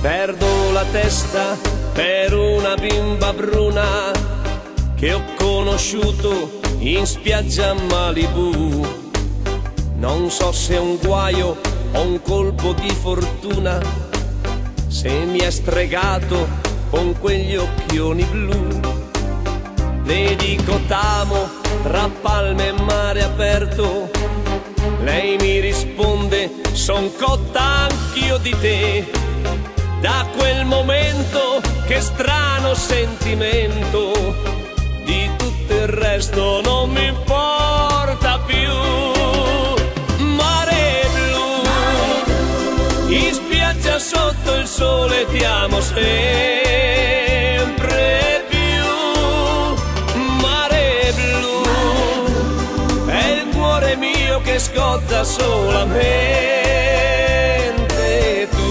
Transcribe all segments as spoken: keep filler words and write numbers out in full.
Perdo la testa per una bimba bruna che ho conosciuto in spiaggia a Malibu. Non so se è un guaio o un colpo di fortuna, se mi è stregato con quegli occhioni blu. Le dico t'amo tra palme e mare aperto, lei mi risponde son cotta anch'io di te. Da quel momento che strano sentimento, di tutto il resto non mi importa più. Mare blu, in spiaggia sotto il sole ti amo sempre più. Mare blu, è il cuore mio che scotta solamente tu.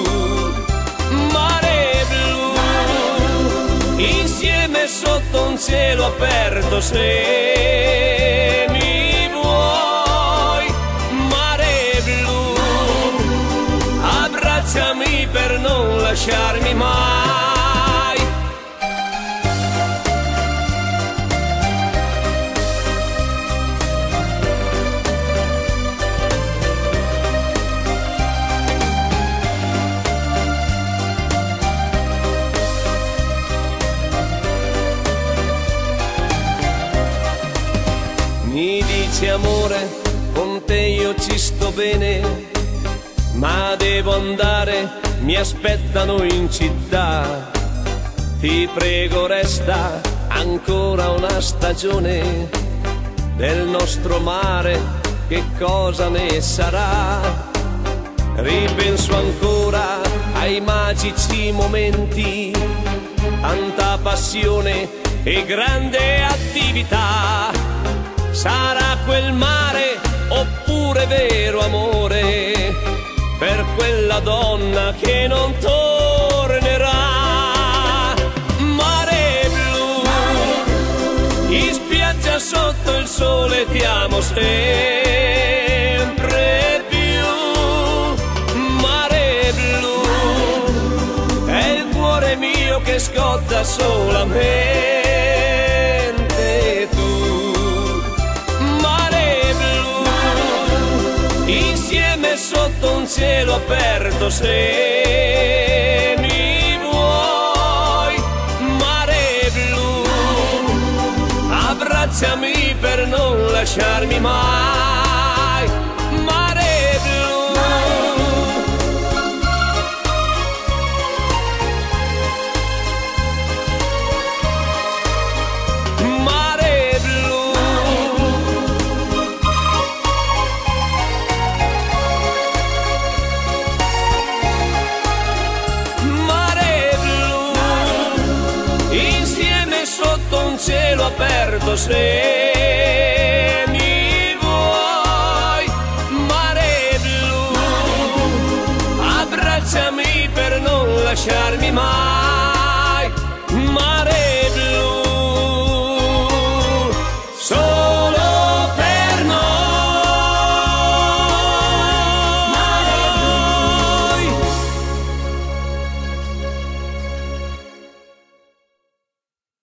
Insieme sotto un cielo aperto se mi vuoi. Mare blu, abbracciami per non lasciarmi mai. Mi dici amore, con te io ci sto bene, ma devo andare, mi aspettano in città. Ti prego resta ancora una stagione, del nostro mare che cosa ne sarà. Ripenso ancora ai magici momenti, tanta passione e grande attività. Sarà quel mare oppure vero amore per quella donna che non tornerà. Mare blu, in spiaggia sotto il sole ti amo sempre più. Mare blu, è il cuore mio che scotta solamente tu. Insieme sotto un cielo aperto se mi vuoi. Mare blu, abbracciami per non lasciarmi mai. Mare blu, mare blu. Sotto un cielo aperto se mi vuoi. Mare blu, abbracciami per non lasciarmi mai.